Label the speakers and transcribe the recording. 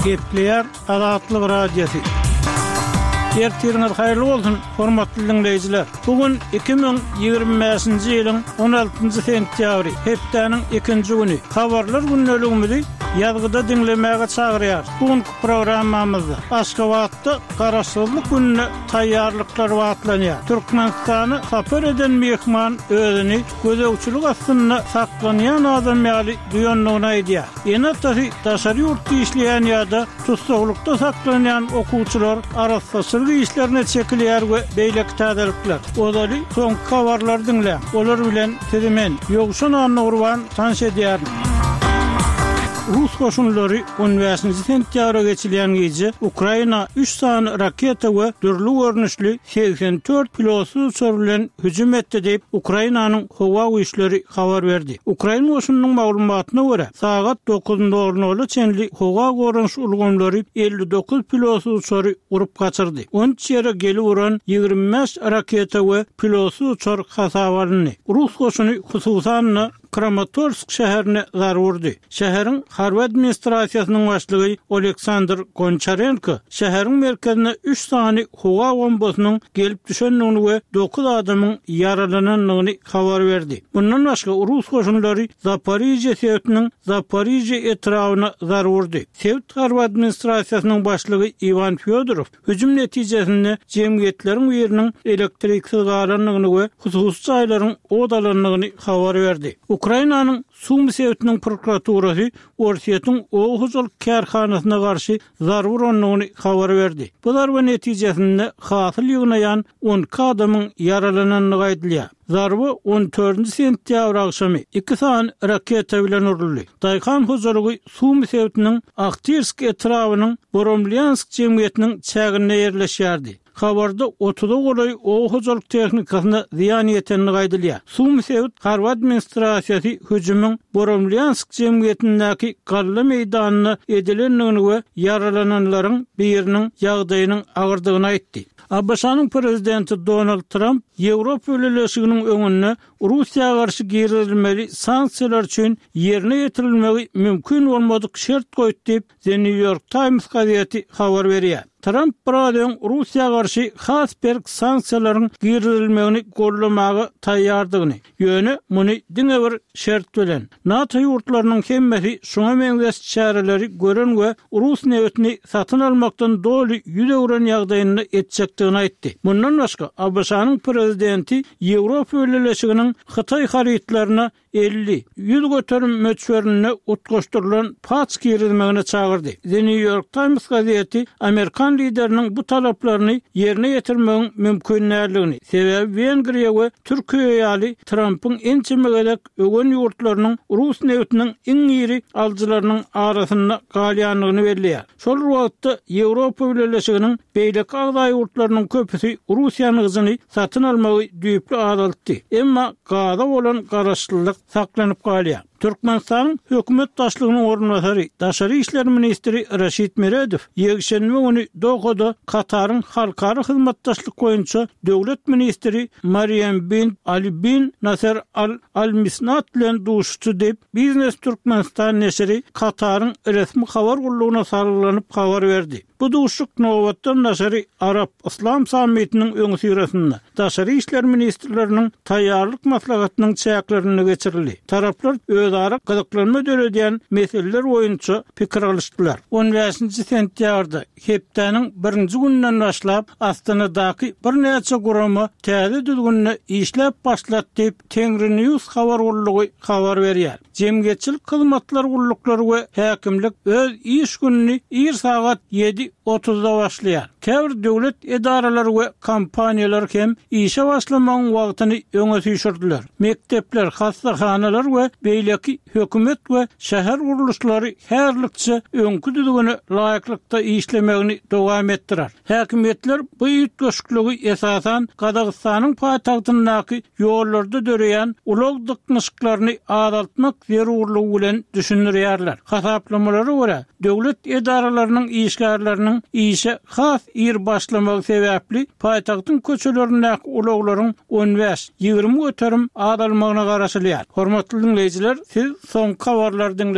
Speaker 1: Gepleyer Azatlyk Radiosu. Ertiriniz hayırlı olsun, hormatly dinleyijiler. Bugün 2025-nji ýylyň 16-njy sentýabry, hepdeniň 2-nji güni. Habarlar günnäligimizi ýazgyda dinlemäge çagyrýar. Bugünkü programmamyzda Aşgabatda garaşsyzlyk gününe taýýarlyklar wagtlanýar. Türkmenistany sapar eden mehman özüni gözegçilik astyna saklanýan adam ýaly duýanlygyna aýdýar. Ýene-de daşary ýurtda işleýän ýa-da tutsaglykda saklanýan okuwçylar arasynda işlerine çekilýär we beýleki täzelikler. Olary soňky habarlar dinle. Olar bilen tezemen ýogşan anurwan tanş edýär. Rus koşunları 15-nji sentýabra geçilýän gece Ukraina 3 sany raketa we dürli görnüşli 84 pilotsuz uçar bilen hüjüm etdi diýip Ukrainanyň howa güýçleri habar berdi. Ukraina koşunynyň maglumatyna görä sagat 9:00 çenli howa görnüş ulgamlary 59 pilotsuz uçary urup gaçyrdy. 10 ýere gelip uran 25 raketa we pilotsuz uçar hasabalyny. Rus koşuny hususan Kramatorsk şäherine zarar vurdy. Şäheriň harby administrasiýasynyň başlygy Oleksandr Goncharenko şäheriň merkezine 3 sany howa bombasynyň gelip düşenligini we 9 adamyň yaralananlygyny habar berdi. Bundan başga Rus goşunlary Zaporizhye şäheriniň Zaporizhye etrawyna zarar vurdy. Sowet harby administrasiýasynyň başlygy Ivan Fyodorov hüjüm netijesinde jemgyýetleriň ýeriniň elektriksiz galanlygyny we hususy jaýlaryň odalanlygyny habar berdi. Ukrainanyň Sumy Sowetiniň prokuraturasy Orsiýetin Oğuzul kärhanasyna garşy zarar vuranlygyny habar berdi. Bu zarba netijesinde hasyl ýygnaýan 10 adamyň yaralananlygy aýdylýar. Zarby 14-nji sentýabr akşamy 2 sany raketa bilen urildi. Daýhan hojalygy Sumy Sowetiniň Aktirsk etrawynyň Boromlyansk jemgyýetiniň çägine ýerleşýärdi. Habarda 30 golay oğuzalyk tehnikasyna ziýan ýetenligi aýdylýar. Sumy Sowet harby administrasiýasy hüjümüň Boromlyansk jemgyýetindäki galla meýdanyna edilenligini we yaralananlaryň biriniň ýagdaýynyň agyrdygyny aýtdy. Abşanyň prezidenti Donald Trump Ýewropa üleleşiginiň öňünde Russiýaga garşy girilmeli sanksiýalar üçin ýerine ýetirilmegi mümkin bolmadyk şert goýdy diýip The New York Times gazeti habar berýär. Trump buradan Russiýaga garşy has bir sanksiýalaryň girilmegini gollamagy taýýardygyny, ýöne muny diňe bir şert bilen NATO ýurtlarynyň hemmesi şoňa meňzes çäreleri gören we Rus newtini satyn almakdan doly ýüze ýagdaýyny etjekdigini aýtdy. Bundan başga Abşanyň prezidenti Ýewropa üleleşiginiň Hytaý haritlaryna 50-100 göterim möçberine utgoşdurulan paç girilmegine çagyrdy. The New York Times gazeti Amerikan lideriniň bu talaplaryny ýerine ýetirmegiň mümkinligini, sebebi Wengriýa we Türkiýe ýaly Trumpyň ençemegedek ögen ýurtlarynyň Rus newtiniň iň iri aljylarynyň arasynda galýanlygyny belliýär. Şol wagtda Ýewropa üleleşiginiň beýleki agdaý ýurtlarynyň köpüsi Russiýanyň gyzyny satyn almagy düýpli adaltdy. Emma gada bolan garaşsyzlyk saklanyp galýar. Türkmenistanyň hökümet başlygynyň ornwasary, Daşary işler ministri Raşid Meredow ýegşenme güni Dohada Kataryň halkary hyzmatdaşlyk boýunça döwlet ministri Maryam bin Ali bin Nasser al-Misnat bilen duşdy diýip Biznes Türkmenistan neşri Kataryň resmi habar gurulugyna sarylanyp habar berdi. Bu duşuk nowatdan Daşary Arap İslam sammitiniň öňü sirasynda Daşary işler ministrleriniň taýýarlyk maslahatynyň çäklerini geçirildi. Taraplar özara gyzyklanma döredýän meseleler boýunça pikir alışdylar. 15-nji sentýabrda hepdeniň 1-nji günden başlap Astanadaky bir näçe guramy täze düzgünne işläp başlatdy diýip Tengri News habar gurulugy habar berýär. Jemgyýetçilik hyzmatlar guruluklary we häkimlik öz iş gününi 1 saat 7:30-da başlaýar. Käbir döwlet edaralary we kompaniýalar hem işe başlamagyň wagtyny öňe süýşürdiler. Mektepler, hastahanalar we beýleki hökümet we şäher guruluşlary herlikçe öňkü düzgüne laýyklykda işlemegini dowam etdirer. Häkimetler bu ýetgeşikligi esasan Kazakstanyň paýtagtyndaky ýollarda döreýän ulug dyknyşyklaryny adaltmak zerurlygy bilen düşünýärler. Hasaplamalara görä döwlet edaralarynyň işgärleriniň işe has ir başlamak sebäpli paýtagtyň köçelerindäki uluglaryň 15-20 göterim adalmagyna garaşylýar. Hormatly dinleyijiler, siz soňky habarlardan